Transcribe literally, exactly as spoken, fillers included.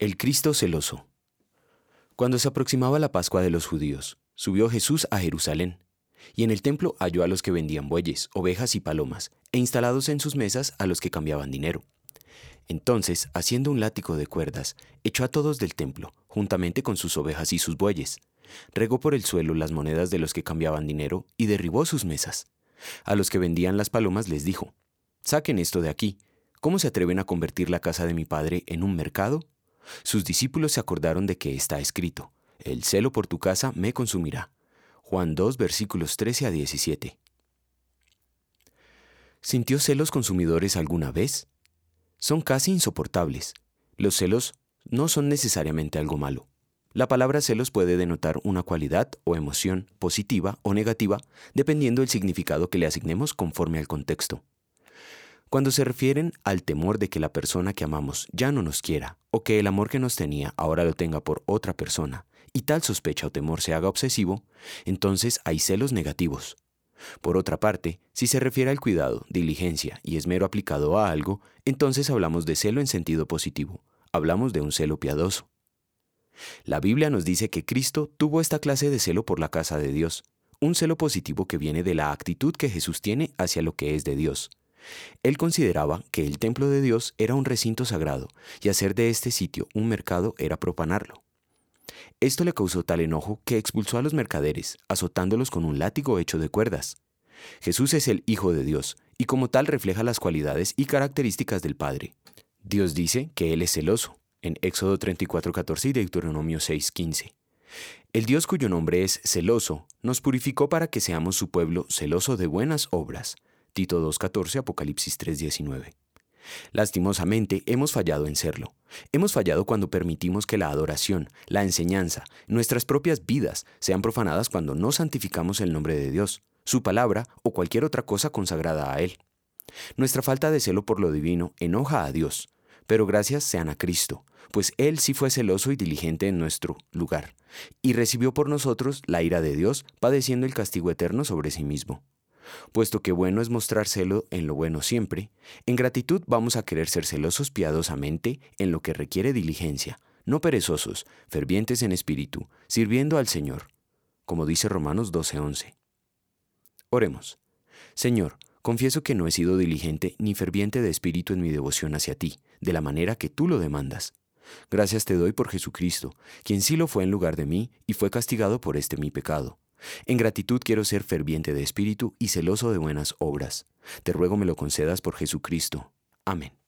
El Cristo celoso. Cuando se aproximaba la Pascua de los judíos, subió Jesús a Jerusalén, y en el templo halló a los que vendían bueyes, ovejas y palomas, e instalados en sus mesas a los que cambiaban dinero. Entonces, haciendo un látigo de cuerdas, echó a todos del templo, juntamente con sus ovejas y sus bueyes. Regó por el suelo las monedas de los que cambiaban dinero, y derribó sus mesas. A los que vendían las palomas les dijo: «Saquen esto de aquí. ¿Cómo se atreven a convertir la casa de mi padre en un mercado?» Sus discípulos se acordaron de que está escrito: «El celo por tu casa me consumirá». Juan dos, versículos trece a diecisiete. ¿Sintió celos consumidores alguna vez? Son casi insoportables. Los celos no son necesariamente algo malo. La palabra celos puede denotar una cualidad o emoción positiva o negativa, dependiendo del significado que le asignemos conforme al contexto. Cuando se refieren al temor de que la persona que amamos ya no nos quiera, o que el amor que nos tenía ahora lo tenga por otra persona, y tal sospecha o temor se haga obsesivo, entonces hay celos negativos. Por otra parte, si se refiere al cuidado, diligencia y esmero aplicado a algo, entonces hablamos de celo en sentido positivo, hablamos de un celo piadoso. La Biblia nos dice que Cristo tuvo esta clase de celo por la casa de Dios, un celo positivo que viene de la actitud que Jesús tiene hacia lo que es de Dios. Él consideraba que el templo de Dios era un recinto sagrado, y hacer de este sitio un mercado era profanarlo. Esto le causó tal enojo que expulsó a los mercaderes, azotándolos con un látigo hecho de cuerdas. Jesús es el Hijo de Dios, y como tal refleja las cualidades y características del Padre. Dios dice que Él es celoso, en Éxodo treinta y cuatro, catorce y Deuteronomio seis, quince. El Dios cuyo nombre es celoso, nos purificó para que seamos su pueblo celoso de buenas obras. Tito dos, catorce, Apocalipsis tres, diecinueve. Lastimosamente, hemos fallado en serlo. Hemos fallado cuando permitimos que la adoración, la enseñanza, nuestras propias vidas sean profanadas cuando no santificamos el nombre de Dios, su palabra o cualquier otra cosa consagrada a Él. Nuestra falta de celo por lo divino enoja a Dios, pero gracias sean a Cristo, pues Él sí fue celoso y diligente en nuestro lugar, y recibió por nosotros la ira de Dios, padeciendo el castigo eterno sobre sí mismo. Puesto que bueno es mostrar celo en lo bueno siempre, en gratitud vamos a querer ser celosos piadosamente en lo que requiere diligencia, no perezosos, fervientes en espíritu, sirviendo al Señor, como dice Romanos doce, once. Oremos. Señor, confieso que no he sido diligente ni ferviente de espíritu en mi devoción hacia ti, de la manera que tú lo demandas. Gracias te doy por Jesucristo, quien sí lo fue en lugar de mí y fue castigado por este mi pecado. En gratitud quiero ser ferviente de espíritu y celoso de buenas obras. Te ruego me lo concedas por Jesucristo. Amén.